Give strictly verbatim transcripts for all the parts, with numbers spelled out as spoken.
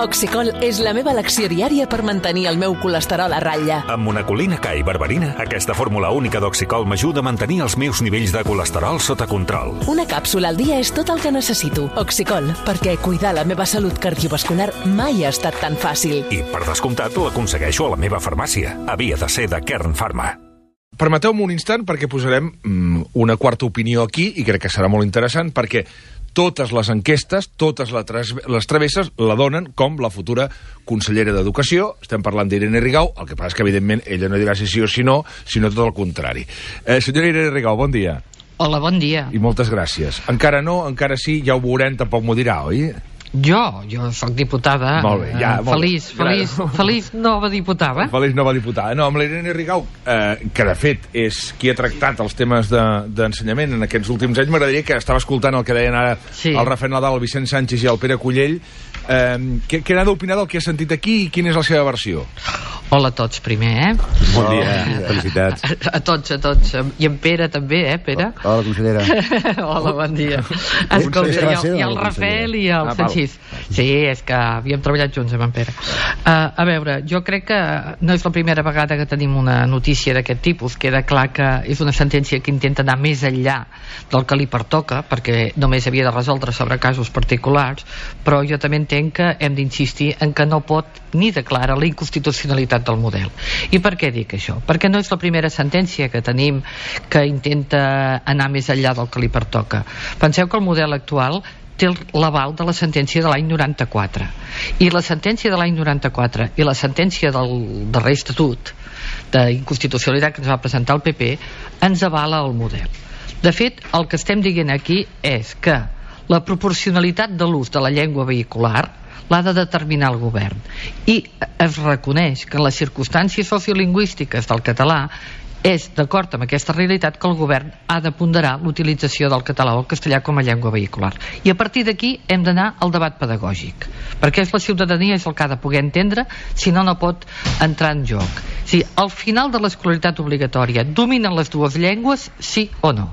Oxicol és la meva elecció diària per mantenir el meu colesterol a ratlla. Amb monacolina K i berberina, aquesta fórmula única d'Oxicol m'ajuda a mantenir els meus nivells de colesterol sota control. Una càpsula al dia és tot el que necessito. Oxicol, perquè cuidar la meva salut cardiovascular mai ha estat tan fàcil. I, per descomptat, l'aconsegueixo a la meva farmàcia. Havia de ser de Kern Pharma. Permeteu-me un instant perquè posarem mm, una quarta opinió aquí i crec que serà molt interessant perquè totes les enquestes, totes les travesses la donen com la futura consellera d'Educació. Estem parlant d'Irene Rigau, el que passa és que evidentment ella no dirà si sí o si no, sinó tot el contrari. Eh, senyora Irene Rigau, bon dia. Hola, bon dia. I moltes gràcies. Encara no, encara sí, ja ho veurem, tampoc m'ho dirà, oi? Jo, jo sóc diputada. Molt bé, ja, molt feliç, bé. feliç, feliç nova diputada. Feliç nova diputada. No, amb l'Irene Rigau, eh, que de fet és qui ha tractat els temes d'ensenyament de, en aquests últims anys, m'agradaria que estava escoltant el que deien ara sí. el Rafael Nadal, el Vicent Sánchez i el Pere Cullell. Eh, què, què n'ha d'opinar del que ha sentit aquí i quina és la seva versió? Hola a tots primer, eh? Bon dia, oh, felicitats. A, a tots, a tots. I en Pere també, eh, Pere? Hola, consellera. Hola, bon dia. Escolta, i el, i el Rafael i el ah, Sanchís. Sí, és que havíem treballat junts amb en Pere. Uh, a veure, jo crec que no és la primera vegada que tenim una notícia d'aquest tipus. Queda clar que és una sentència que intenta anar més enllà del que li pertoca, perquè només havia de resoldre sobre casos particulars, però jo també entenc que hem d'insistir en que no pot ni declarar la inconstitucionalitat del model. I per què dic això? Perquè no és la primera sentència que tenim que intenta anar més enllà del que li pertoca. Penseu que el model actual té l'aval de la sentència de l'any noranta-quatre. I la sentència de l'any noranta-quatre i la sentència del darrer estatut d'inconstitucionalitat que ens va presentar el P P ens avala el model. De fet, el que estem dient aquí és que la proporcionalitat de l'ús de la llengua vehicular l'ha de determinar el govern. I es reconeix que en les circumstàncies sociolingüístiques del català és, d'acord amb aquesta realitat, que el govern ha de ponderar l'utilització del català o el castellà com a llengua vehicular. I a partir d'aquí hem d'anar al debat pedagògic, perquè és la ciutadania és el que ha de poder entendre, si no, no pot entrar en joc. Si al final de l'escolaritat obligatòria dominen les dues llengües, sí o no.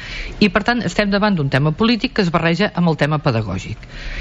I per tant estem davant d'un tema polític que es barreja amb el tema pedagògic.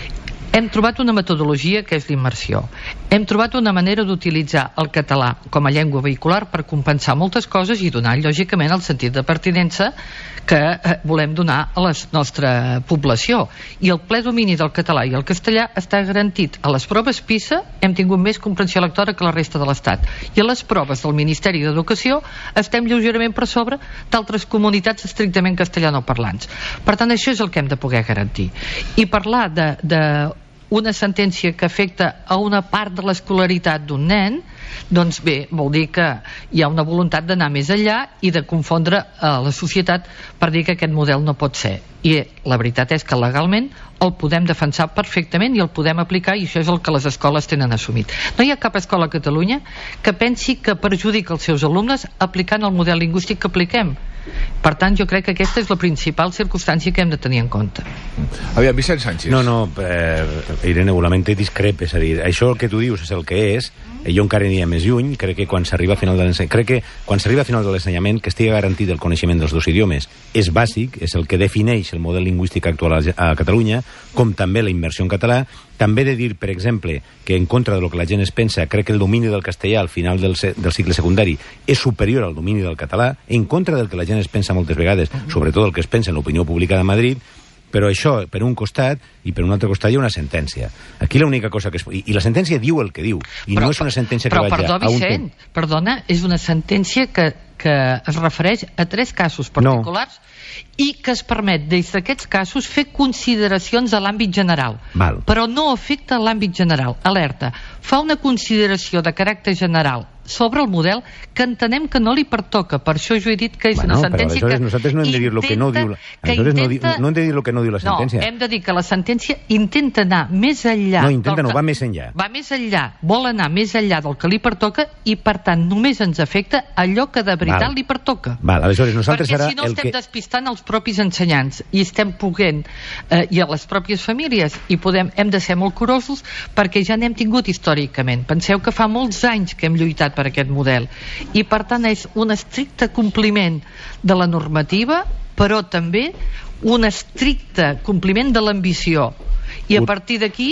Hem trobat una metodologia que és l'immersió. Hem trobat una manera d'utilitzar el català com a llengua vehicular per compensar moltes coses i donar, lògicament, el sentit de pertinença que volem donar a la nostra població. I el ple domini del català i el castellà està garantit. A les proves PISA hem tingut més comprensió lectora que la resta de l'Estat. I a les proves del Ministeri d'Educació estem lleugerament per sobre d'altres comunitats estrictament castellanoparlants. Per tant, això és el que hem de poder garantir. I parlar de, de una sentència que afecta a una part de l'escolaritat d'un nen, doncs bé, vol dir que hi ha una voluntat d'anar més enllà i de confondre a la societat per dir que aquest model no pot ser. I la veritat és que legalment el podem defensar perfectament i el podem aplicar, i això és el que les escoles tenen assumit. No hi ha cap escola a Catalunya que pensi que perjudica els seus alumnes aplicant el model lingüístic que apliquem. Per tant, jo crec que aquesta és la principal circumstància que hem de tenir en compte. Aviam, Vicent Sánchez. No, no, eh, Irene, volament discrepe, és a dir, això el que tu dius és el que és, jo encara aniria més lluny, crec que quan s'arriba a final de l'ensenyament, crec que quan s'arriba a final de l'ensenyament que estigui garantit el coneixement dels dos idiomes és bàsic, és el que defineix el model lingüístic actual a Catalunya, com també la immersió en català. També he de dir, per exemple, que en contra del que la gent es pensa, crec que el domini del castellà al final del, del cicle secundari és superior al domini del català, en contra del que la gent es pensa moltes vegades, sobretot el que es pensa en l'opinió pública de Madrid. Però això, per un costat, i per un altre costat hi ha una sentència. Aquí l'única cosa que es... I, i la sentència diu el que diu, i però, no és una sentència que però, vagi perdó, a un... Vicent, perdona, és una sentència que, que es refereix a tres casos particulars no. i que es permet, des d'aquests casos, fer consideracions a l'àmbit general. Val. Però no afecta l'àmbit general. Alerta, fa una consideració de caràcter general sobre el model que entenem que no li pertoca. Per això jo he dit que és bueno, una sentència que nosaltres no hem de dir lo que no diu la, que intenta, intenta, no, no hem de dir lo que no diu la sentència. No, hem de dir que la sentència intenta anar més enllà. No, intenta que, no, va més enllà. Va més enllà, vol anar més enllà del que li pertoca i, per tant, només ens afecta allò que de veritat Val. li pertoca. Val, aleshores nosaltres Perquè ara si no el estem que... despistant els propis ensenyants i estem poguent, eh, i a les pròpies famílies, i podem, hem de ser molt curosos perquè ja n'hem tingut històricament. Penseu que fa molts anys que hem lluitat per aquest model i per tant és un estricte compliment de la normativa, però també un estricte compliment de l'ambició, i a partir d'aquí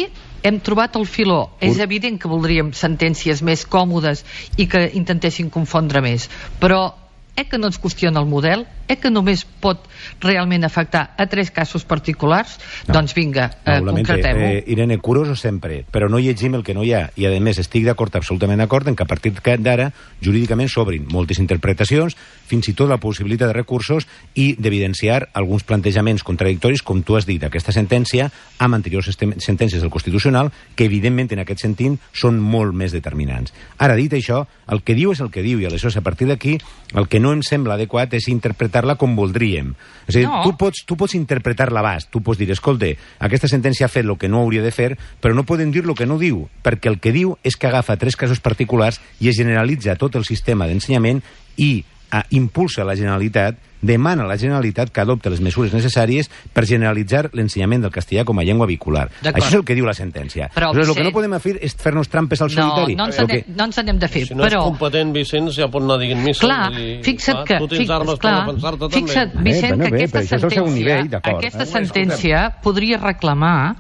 hem trobat el filó. És evident que voldríem sentències més còmodes i que intentessin confondre més, però eh que no ens qüestiona el model, eh que només pot realment afectar a tres casos particulars, no. Doncs vinga, eh, no, concretem-ho. Eh, Irene, curosos sempre, però no llegim el que no hi ha, i a més estic d'acord, absolutament d'acord, en que a partir d'ara jurídicament s'obrin moltes interpretacions, fins i tot la possibilitat de recursos i d'evidenciar alguns plantejaments contradictoris, com tu has dit, aquesta sentència amb anteriors sentències del Constitucional, que evidentment en aquest sentit són molt més determinants. Ara, dit això, el que diu és el que diu, i aleshores a partir d'aquí el que no em sembla adequat és interpretar-la com voldríem. És a dir, no. tu, pots, tu pots interpretar l'abast, tu pots dir, escolta, aquesta sentència ha fet el que no hauria de fer, però no podem dir el que no diu, perquè el que diu és que agafa tres casos particulars i es generalitza tot el sistema d'ensenyament i a, impulsa la Generalitat, demana a la Generalitat que adopte les mesures necessàries per generalitzar l'ensenyament del castellà com a llengua vehicular. Això és el que diu la sentència. Però, Aleshores, el que no podem fer és fer-nos trampes al solitari. No, no ens, anem, que... no ens anem de fer. Si no però... és competent, Vicenç, ja pot anar dient missa. Clar, i, fixa't que... Tu tens fix, armes clar, per defensar-te també. Fixa't, Vicent, bé, que bé, aquesta això és el seu sentència, nivell, aquesta eh? sentència podria reclamar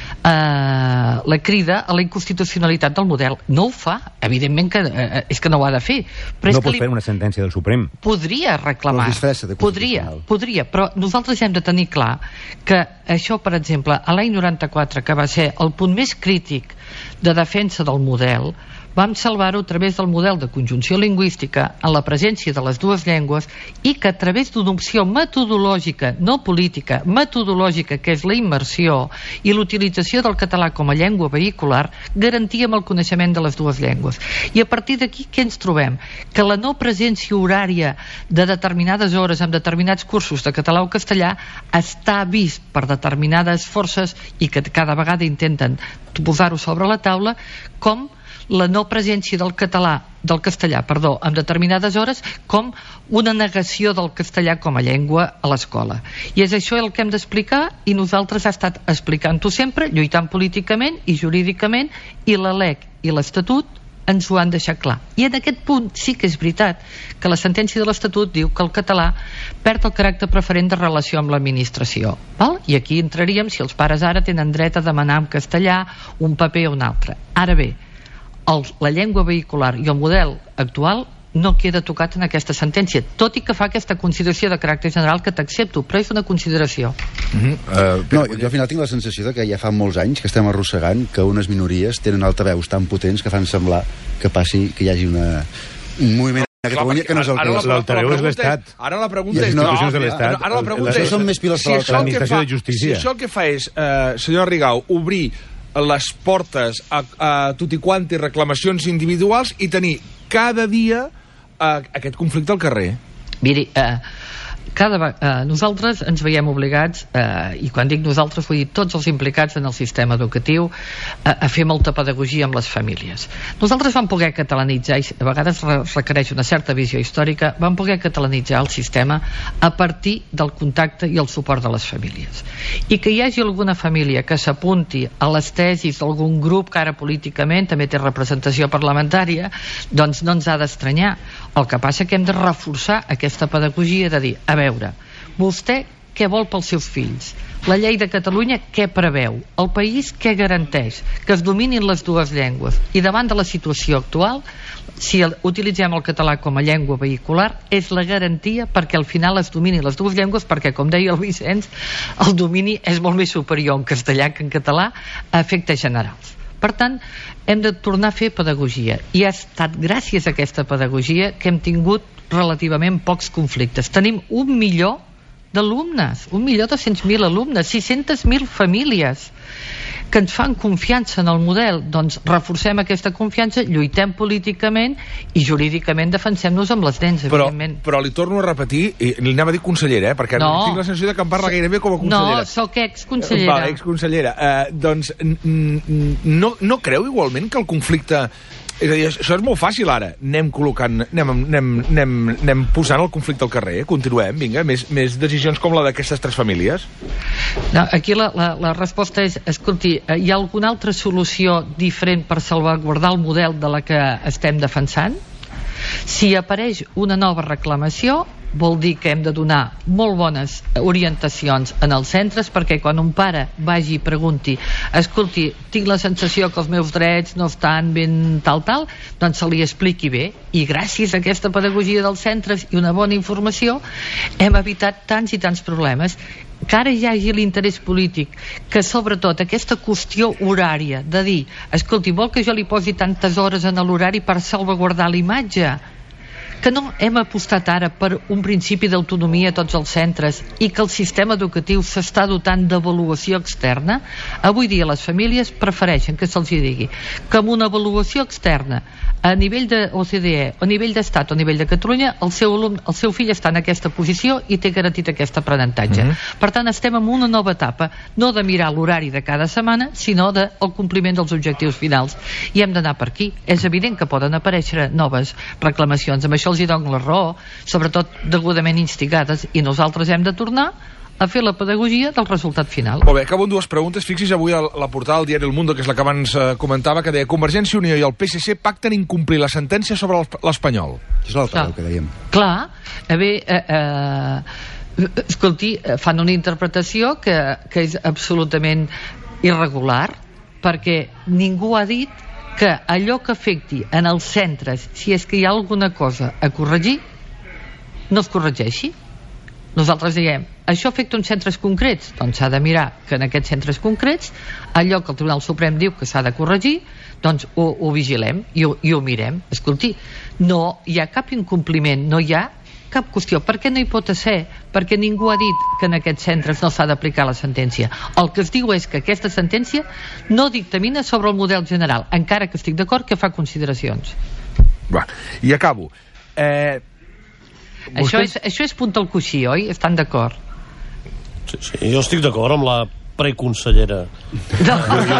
Uh, la crida a la inconstitucionalitat del model. No ho fa, evidentment que uh, és que no ho ha de fer, però no és pot que li... fer una sentència del Suprem. Podria reclamar, de podria, podria, però nosaltres hem de tenir clar que això, per exemple, a l'any noranta-quatre, que va ser el punt més crític de defensa del model, vam salvar-ho a través del model de conjunció lingüística en la presència de les dues llengües i que a través d'una opció metodològica, no política, metodològica, que és la immersió i l'utilització del català com a llengua vehicular, garantíem el coneixement de les dues llengües. I a partir d'aquí què ens trobem? Que la no presència horària de determinades hores en determinats cursos de català o castellà està vist per determinades forces i que cada vegada intenten posar-ho sobre la taula com la no presència del català, del castellà, perdó, en determinades hores com una negació del castellà com a llengua a l'escola. I és això el que hem d'explicar i nosaltres ha estat explicant-ho sempre, lluitant políticament i jurídicament, i la L E C i l'Estatut ens ho han deixat clar. I en aquest punt sí que és veritat que la sentència de l'Estatut diu que el català perd el caràcter preferent de relació amb l'administració. Val? I aquí entraríem si els pares ara tenen dret a demanar en castellà un paper o un altre. Ara bé, el, la llengua vehicular i el model actual no queda tocat en aquesta sentència, tot i que fa aquesta consideració de caràcter general que t'accepto, però és una consideració. Mm-hmm. uh, no, jo al final tinc la sensació de que ja fa molts anys que estem arrossegant que unes minories tenen altaveus tan potents que fan semblar que passi, que hi hagi una, un moviment a Catalunya que no és el que és. L'altaveu és l'Estat. Ara la pregunta és... No, no, de l'Estat. Ara la pregunta és... Són més piles per l'administració de justícia. Si això el que fa és, uh, senyor Rigau, obrir les portes a, a tutti quanti reclamacions individuals i tenir cada dia uh, aquest conflicte al carrer. Miri, eh, cada, eh, nosaltres ens veiem obligats, eh, i quan dic nosaltres vull dir tots els implicats en el sistema educatiu, eh, a fer molta pedagogia amb les famílies. Nosaltres vam poder catalanitzar, i a vegades requereix una certa visió històrica, vam poder catalanitzar el sistema a partir del contacte i el suport de les famílies. I que hi hagi alguna família que s'apunti a les tesis d'algun grup que ara políticament també té representació parlamentària, doncs no ens ha d'estranyar. El que passa que hem de reforçar aquesta pedagogia de dir, a veure, vostè què vol pels seus fills? La llei de Catalunya què preveu? El país què garanteix? Que es dominin les dues llengües. I davant de la situació actual, si el, utilitzem el català com a llengua vehicular, és la garantia perquè al final es dominin les dues llengües, perquè, com deia el Vicenç, el domini és molt més superior en castellà que en català a efectes generals. Per tant, hem de tornar a fer pedagogia i ha estat gràcies a aquesta pedagogia que hem tingut relativament pocs conflictes. Tenim un milió d'alumnes, un milió dos-cents mil alumnes, sis-centes mil famílies que ens fan confiança en el model. Doncs reforcem aquesta confiança, lluitem políticament i jurídicament defensem-nos amb les dents, però, evidentment. Però li torno a repetir, i li anava a dir consellera, eh, perquè no. tinc la sensació de que em parla gairebé com a consellera. No, sóc exconsellera. Va, exconsellera. Uh, doncs, no, no creu igualment que el conflicte... És a dir, això és molt fàcil ara. Anem col·locant, anem, anem, anem, anem posant el conflicte al carrer, continuem, vinga, més, més decisions com la d'aquestes tres famílies. No, aquí la, la, la resposta és, escolti, hi ha alguna altra solució diferent per salvaguardar el model de la que estem defensant? Si apareix una nova reclamació, vol dir que hem de donar molt bones orientacions en els centres, perquè quan un pare vagi i pregunti, escolti, tinc la sensació que els meus drets no estan ben tal tal, doncs se li expliqui bé, i gràcies a aquesta pedagogia dels centres i una bona informació hem evitat tants i tants problemes. Que ara hi hagi l'interès polític, que sobretot aquesta qüestió horària de dir, escolti, vol que jo li posi tantes hores en l'horari per salvaguardar l'imatge, que no hem apostat ara per un principi d'autonomia a tots els centres i que el sistema educatiu s'està dotant d'avaluació externa. Avui dia les famílies prefereixen que se'ls digui que amb una avaluació externa a nivell de O C D E, a nivell d'Estat o a nivell de Catalunya, el seu, alumne, el seu fill està en aquesta posició i té garantit aquest aprenentatge. Mm-hmm. Per tant, estem en una nova etapa, no de mirar l'horari de cada setmana, sinó del compliment dels objectius finals. I hem d'anar per aquí. És evident que poden aparèixer noves reclamacions. Amb això els hi dono la raó, sobretot degudament instigades, i nosaltres hem de tornar a fer la pedagogia del resultat final. Molt bé, acabo amb dues preguntes. Fixis avui a la portada del diari El Mundo, que és la que abans eh, comentava, que deia Convergència i Unió i el P S C pacten incomplir la sentència sobre l'Espanyol. És l'altre que dèiem. Clar, a veure, eh, eh, escolti, fan una interpretació que, que és absolutament irregular, perquè ningú ha dit que allò que afecti en els centres, si és que hi ha alguna cosa a corregir, no es corregeixi. Nosaltres diem, això afecta uns centres concrets, doncs s'ha de mirar que en aquests centres concrets allò que el Tribunal Suprem diu que s'ha de corregir, doncs ho, ho vigilem i ho, i ho mirem. Escolti, no hi ha cap incompliment, no hi ha cap qüestió. Per què no hi pot ser? Perquè ningú ha dit que en aquests centres no s'ha d'aplicar la sentència. El que es diu és que aquesta sentència no dictamina sobre el model general, encara que estic d'acord que fa consideracions. Va, i acabo. Eh... Això, és, això és punt al coixí, oi? Estan d'acord? Sí, sí, jo estic d'acord amb la preconsellera. No.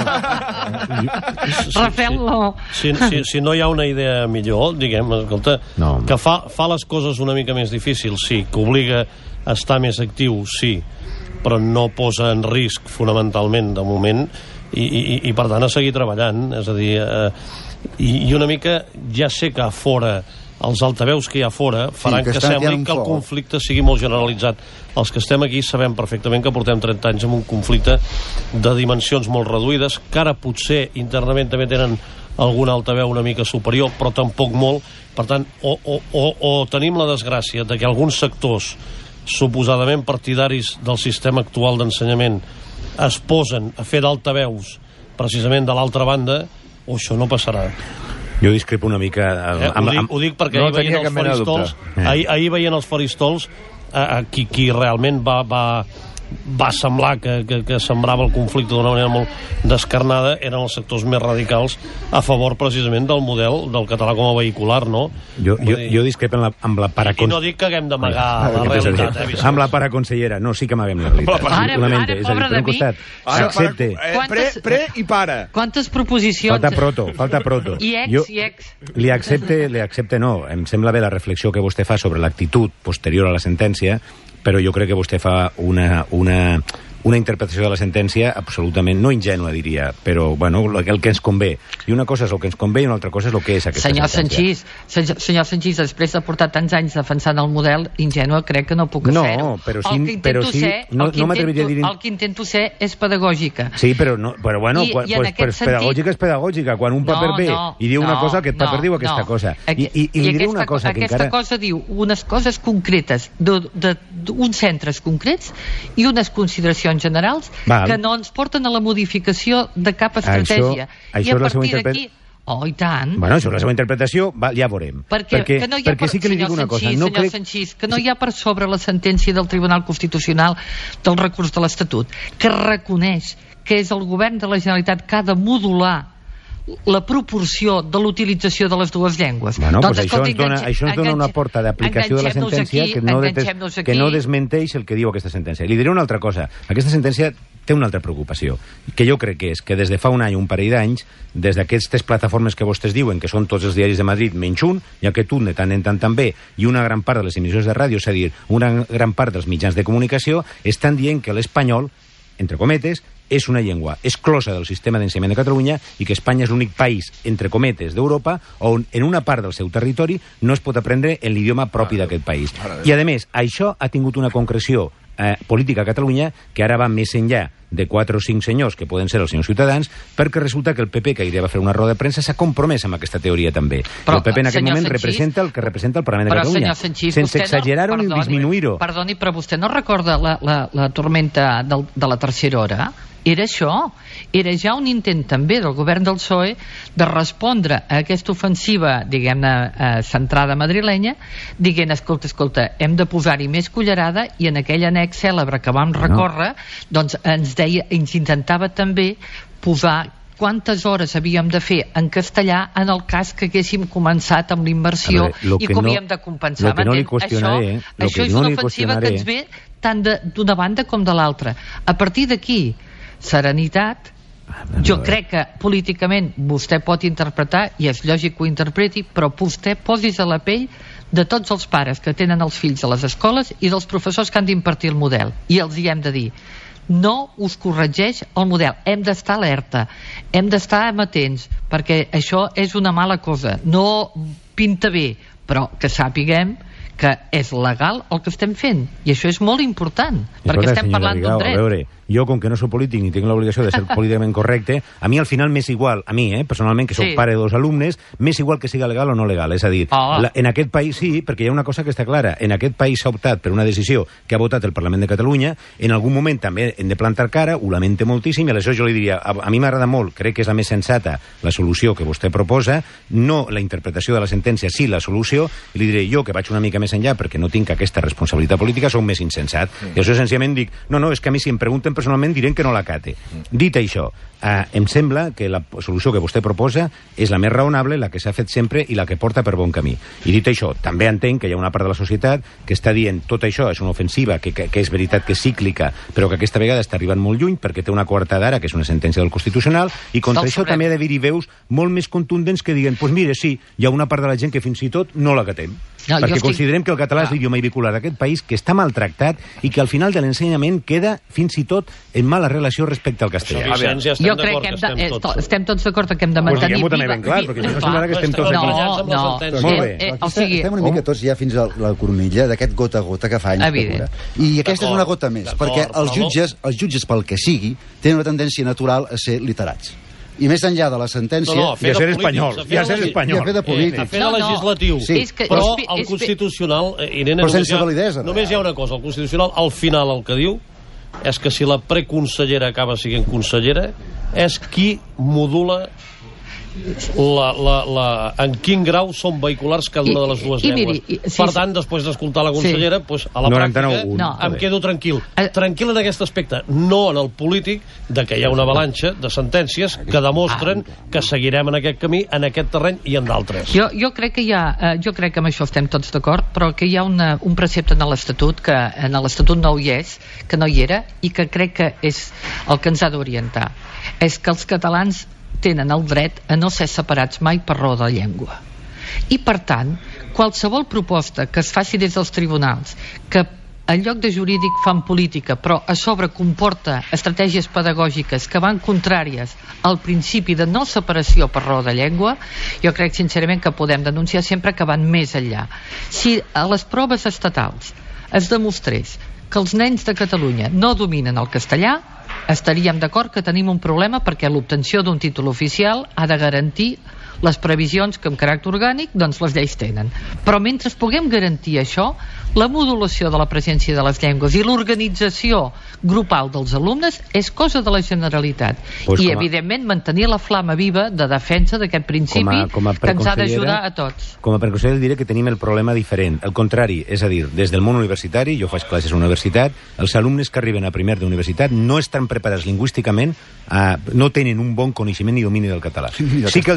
Rafael, no. Si, si, si no hi ha una idea millor, diguem, escolta, no. que fa, fa les coses una mica més difícils, sí, que obliga a estar més actiu, sí, però no posa en risc fonamentalment de moment i, i, i per tant a seguir treballant, és a dir, eh, i, i una mica ja sé que a fora els altaveus que hi ha fora faran sí, que, que sembli que el conflicte sigui molt generalitzat. Els que estem aquí sabem perfectament que portem trenta anys amb un conflicte de dimensions molt reduïdes, que ara potser internament també tenen algun altaveu una mica superior, però tampoc molt. Per tant, o, o, o, o tenim la desgràcia de que alguns sectors suposadament partidaris del sistema actual d'ensenyament es posen a fer d'altaveus precisament de l'altra banda, o això no passarà. Jo discrepo una mica... Eh, amb, ho, dic, ho dic perquè no ahir, veient els faristols, eh. ahir, ahir veient els faristols eh, qui, qui realment va, va, va semblar que, que, que sembrava el conflicte d'una manera molt descarnada eren els sectors més radicals a favor precisament del model del català com a vehicular, no? Jo, jo, dir... jo discrepo amb la, amb la paracons... I no dic que haguem d'amagar ah, la realitat. Eh, amb la paraconsellera, no, sí que amaguem la realitat. Ara, ara, pobra de mi... Accepte. Para, pre, pre i para. Quantes proposicions... Falta proto, falta proto. I ex, jo, i ex. Li accepte, li accepte no. Em sembla bé la reflexió que vostè fa sobre l'actitud posterior a la sentència, però jo crec que vostè fa una, una, una interpretació de la sentència absolutament, no ingènua, diria, però, bueno, el que ens convé. I una cosa és el que ens convé i una altra cosa és el que és aquesta senyor sentència. Sanchís, senyor Sanchís, després de portar tants anys defensant el model, ingènua crec que no puc no, ser-ho. Però sí, el que intento, però sí, ser, no, el que no m'atreviria a dir... El que intento ser és pedagògica. Sí, però, no, però bueno, I, pues, i pues, pues, sentit... pedagògica és pedagògica. Quan un paper no, ve no, i diu no, una cosa, aquest paper no, diu aquesta no. cosa. I, i, i li diré una cosa que aquesta encara... cosa diu unes coses concretes d'uns centres concrets i unes consideracions generals Val. que no ens porten a la modificació de cap estratègia. Això, això I a partir d'aquí... Oh, i tant. Bueno, això és la seva interpretació, va, ja veurem. Perquè, perquè, que no hi ha perquè per, sí que li dic una cosa. No crec... Sanchís, que no hi ha per sobre la sentència del Tribunal Constitucional del recurs de l'Estatut, que reconeix que és el govern de la Generalitat que ha de modular la proporció de l'utilització de les dues llengües. Bueno, doncs, pues escolti, això ens dona, enganxe, això ens dona una porta d'aplicació de la sentència aquí, que, no des, que no desmenteix el que diu aquesta sentència. Li diré una altra cosa. Aquesta sentència té una altra preocupació, que jo crec que és que des de fa un any, un parell d'anys, des d'aquestes plataformes que vostès diuen, que són tots els diaris de Madrid, menys un, ja que tu de tant en tant també, i una gran part de les emissores de ràdio, és a dir, una gran part dels mitjans de comunicació, estan dient que l'Espanyol entre cometes, és una llengua exclosa del sistema d'ensenyament de Catalunya i que Espanya és l'únic país, entre cometes, d'Europa on en una part del seu territori no es pot aprendre en l'idioma propi d'aquest país. I, a més, això ha tingut una concreció eh, política a Catalunya que ara va més enllà de quatre o cinc senyors, que poden ser els senyors Ciutadans, perquè resulta que el P P, que ahir va fer una roda de premsa, s'ha compromès amb aquesta teoria també. Però, el P P en aquest moment Sanchís, representa el que representa el Parlament de però, Catalunya, Sanchís, sense exagerar-ho no, ni disminuir-ho. Perdoni, però vostè no recorda la, la, la tormenta del, de la tercera hora? Era això, era ja un intent també del govern del P S O E de respondre a aquesta ofensiva, diguem-ne, eh, centrada madrilenya, dient, escolta, escolta, hem de posar-hi més cullerada, i en aquell annex cèlebre que vam recórrer, no. doncs ens deia, ens intentava també posar quantes hores havíem de fer en castellà en el cas que haguéssim començat amb l'inversió i com no, havíem de compensar. Lo que no li qüestionaré, això, eh? això és no una ofensiva que ens ve tant d'una banda com de l'altra. A partir d'aquí, serenitat. Jo crec que políticament vostè pot interpretar, i és lògic que ho interpreti, però vostè posis a la pell de tots els pares que tenen els fills a les escoles i dels professors que han d'impartir el model, i els hi hem de dir, no us corregeix el model, hem d'estar alerta, hem d'estar amatents, perquè això és una mala cosa, no pinta bé, però que sàpiguem que és legal el que estem fent, i això és molt important, I perquè estem parlant d'un dret. A veure, jo, com que no soc polític ni tinc l'obligació de ser políticament correcte, a mi al final m'és igual, a mi, eh, personalment, que soc sí. pare de dos alumnes, m'és igual que siga legal o no legal. És a dir, oh. la, en aquest país sí, perquè hi ha una cosa que està clara, en aquest país s'ha optat per una decisió que ha votat el Parlament de Catalunya, en algun moment també hem de plantar cara, ho lamente moltíssim, i aleshores jo li diria, a, a mi m'agrada molt, crec que és la més sensata la solució que vostè proposa, no la interpretació de la sentència, sí la solució, i li diré jo, que vaig una mica més enllà perquè no tinc aquesta responsabilitat política, soc més insensat. Sí. I això senzillament dic, no, no, és que a mi si em pregunten personalment direm que no l'acate. Mm. Dit això, eh, em sembla que la solució que vostè proposa és la més raonable, la que s'ha fet sempre i la que porta per bon camí. I dit això, també entenc que hi ha una part de la societat que està dient tot això és una ofensiva, que, que, que és veritat que és cíclica, però que aquesta vegada està arribant molt lluny perquè té una coartada ara, que és una sentència del Constitucional, i contra del això també ha d'haver-hi veus molt més contundents que diguen, doncs pues mire, sí, hi ha una part de la gent que fins i tot no l'acatem. No, perquè estic... considerem que el català és l'idioma vehicular d'aquest país, que està maltractat i que al final de l'ensenyament queda fins i tot en mala relació respecte al castellà. Això, Vicent, ja jo crec que hem de, estem, tots. estem tots d'acord que hem de mantenir... Pues diguem-ho també ben clar, perquè no semblarà que estem tots no, aquí. No, no. Molt bé. Eh, o sigui, estem una mica tots ja fins a la coronilla d'aquest gota a gota que fa anys que cura. I aquesta és una gota més, perquè els jutges, els jutges pel que sigui, tenen una tendència natural a ser literats. I més enllà de la sentència... No, no, I a ser espanyol. I a ser espanyol. I a fer de polític. A fer de legislatiu. Sí. Que, però el Constitucional... Irene, però sense validesa. Només hi ha una cosa. El Constitucional, al final, el que diu és que si la preconsellera acaba sent consellera, és qui modula la, la, la, en quin grau són vehiculars cada una de les dues I, llengües. I, miri, i, sí, per tant, després d'escoltar la consellera, sí. pues, a la noranta-nou, pràctica no. em quedo tranquil. Tranquil en aquest aspecte, no en el polític, de que hi ha una avalanxa de sentències que demostren que seguirem en aquest camí, en aquest terreny i en d'altres. Jo, jo crec que hi ha, eh, jo crec que amb això estem tots d'acord, però que hi ha una, un precepte en l'Estatut, que en l'Estatut no hi és, que no hi era, i que crec que és el que ens ha d'orientar. És que els catalans tenen el dret a no ser separats mai per raó de llengua. I, per tant, qualsevol proposta que es faci des dels tribunals, que en lloc de jurídic fan política, però a sobre comporta estratègies pedagògiques que van contràries al principi de no separació per raó de llengua, jo crec sincerament que podem denunciar sempre que van més enllà. Si a les proves estatals es demostrés que els nens de Catalunya no dominen el castellà, estaríem d'acord que tenim un problema, perquè l'obtenció d'un títol oficial ha de garantir les previsions que amb caràcter orgànic doncs les lleis tenen. Però mentre puguem garantir això, la modulació de la presència de les llengües i l'organització grupal dels alumnes és cosa de la Generalitat. Pues I, a... evidentment, mantenir la flama viva de defensa d'aquest principi com a, com a que ens ha d'ajudar a tots. Com a preconsellera diré que tenim el problema diferent. El contrari, és a dir, des del món universitari, jo faig classes a la universitat, els alumnes que arriben a primer d'universitat no estan preparats lingüísticament, a, no tenen un bon coneixement ni domini del català. Sí que el tenen...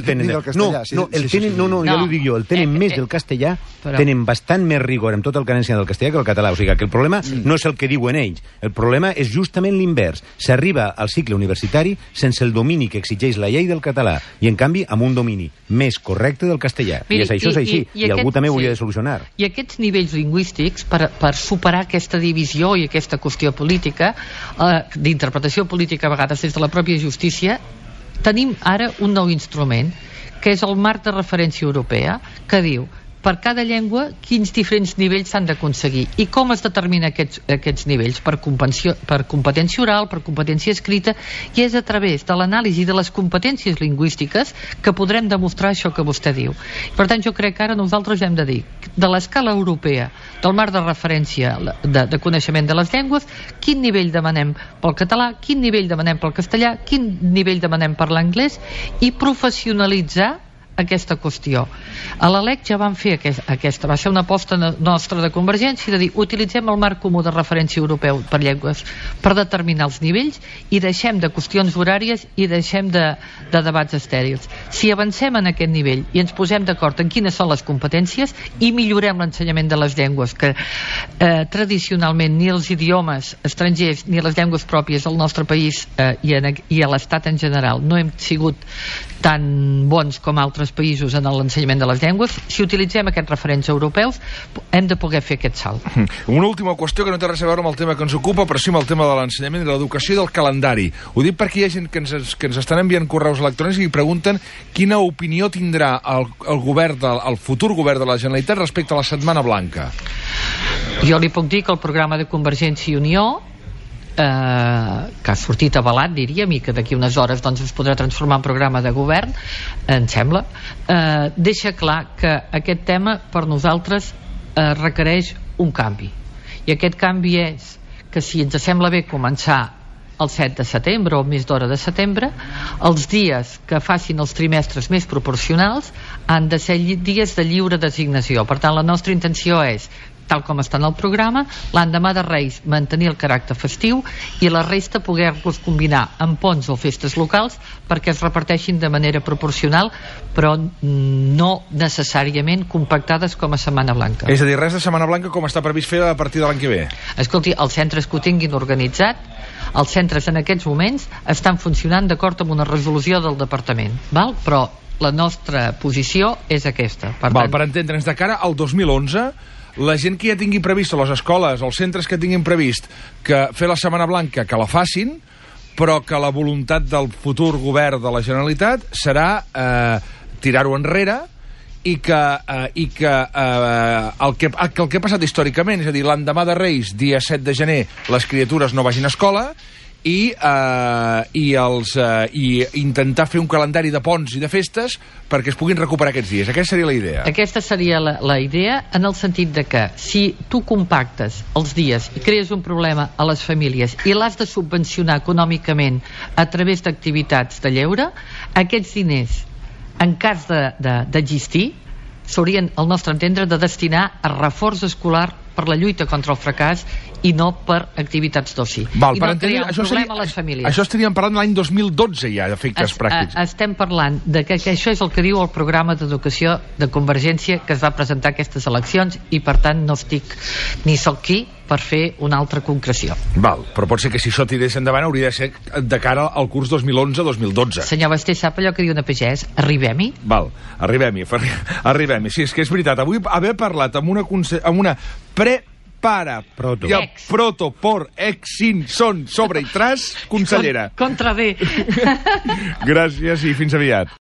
castellà. No, no, el tenen, no, no, ja l'ho dic jo, el tenen més del castellà, tenen bastant més rigor en tot el que han ensenyat del castellà que el català. O sigui, que el problema no és el que diuen ells, el problema és justament l'invers. S'arriba al cicle universitari sense el domini que exigeix la llei del català i, en canvi, amb un domini més correcte del castellà. I això és així, i algú també ho hauria de solucionar. I aquests nivells lingüístics, per superar aquesta divisió i aquesta qüestió política, d'interpretació política a vegades des de la pròpia justícia, tenim ara un nou instrument, que és el marc de referència europea, que diu per cada llengua quins diferents nivells s'han d'aconseguir i com es determina aquests, aquests nivells per, per competència oral, per competència escrita, i és a través de l'anàlisi de les competències lingüístiques que podrem demostrar això que vostè diu. Per tant, jo crec que ara nosaltres hem de dir de l'escala europea, del marc de referència de, de coneixement de les llengües, quin nivell demanem pel català, quin nivell demanem pel castellà, quin nivell demanem per l'anglès, i professionalitzar aquesta qüestió. A l'A L E C ja van fer aquest, aquesta, va ser una aposta nostra de Convergència de dir, utilitzem el marc comú de referència europeu per llengües per determinar els nivells i deixem de qüestions horàries i deixem de, de debats estèrils. Si avancem en aquest nivell i ens posem d'acord en quines són les competències i millorem l'ensenyament de les llengües, que eh, tradicionalment ni els idiomes estrangers ni les llengües pròpies del nostre país eh, i, en, i a l'Estat en general no hem sigut tan bons com altres països en l'ensenyament de les llengües, si utilitzem aquests referents europeus hem de poder fer aquest salt. Una última qüestió que no té res a veure amb el tema que ens ocupa, però sí amb el tema de l'ensenyament i l'educació i del calendari. Ho dic perquè hi ha gent que ens, que ens estan enviant correus electrònics i pregunten quina opinió tindrà el, el, govern de, el futur govern de la Generalitat respecte a la Setmana Blanca. Jo li puc dir que el programa de Convergència i Unió Eh, que ha sortit avalat, diríem, i que d'aquí unes hores doncs, es podrà transformar en programa de govern, em sembla, eh, deixa clar que aquest tema per nosaltres eh, requereix un canvi, i aquest canvi és que si ens sembla bé començar el set de setembre o més d'hora de setembre, els dies que facin els trimestres més proporcionals han de ser dies de lliure designació. Per tant, la nostra intenció és, tal com està en el programa, l'endemà de Reis mantenir el caràcter festiu i la resta poder-los combinar amb ponts o festes locals perquè es reparteixin de manera proporcional, però no necessàriament compactades com a Setmana Blanca. És a dir, res de Setmana Blanca com està previst fer a partir de l'any que ve? Escolti, els centres que ho tinguin organitzat, els centres en aquests moments estan funcionant d'acord amb una resolució del departament, val? Però la nostra posició és aquesta. Per, val, tant... per entendre'ns, de cara al dos mil onze, la gent que ja tingui previst, a les escoles, els centres que tinguin previst que fer la Setmana Blanca, que la facin, però que la voluntat del futur govern de la Generalitat serà eh, tirar-ho enrere i que, eh, i que, eh, el que el que ha passat històricament, és a dir, l'endemà de Reis, dia set de gener, les criatures no vagin a escola, i, eh, i, els, eh, i intentar fer un calendari de ponts i de festes perquè es puguin recuperar aquests dies. Aquesta seria la idea. Aquesta seria la, la idea, en el sentit de que si tu compactes els dies i crees un problema a les famílies i l'has de subvencionar econòmicament a través d'activitats de lleure, aquests diners, en cas d'existir, de, de, s'haurien, al nostre entendre, de destinar a reforç escolar per la lluita contra el fracàs i no per activitats d'oci. I no crear un problema a les famílies. Això estaríem parlant l'any dos mil dotze ja, d'efectes es, pràctics. A, estem parlant de que, que això és el que diu el programa d'educació de Convergència que es va presentar a aquestes eleccions i per tant no estic ni soc qui per fer una altra concreció. Val, però pot ser que si això tirés endavant hauria de ser de cara al curs dos mil onze dos mil dotze. Senyor Basté, sap allò que diu una pagès? Arribem-hi? Val, arribem-hi. Arribem-hi. Sí, és que és veritat. Avui haver parlat amb una, amb una pre para proto. Y a proto por ex sin son sobre y tras consellera. Contra D. Gràcies i fins aviat.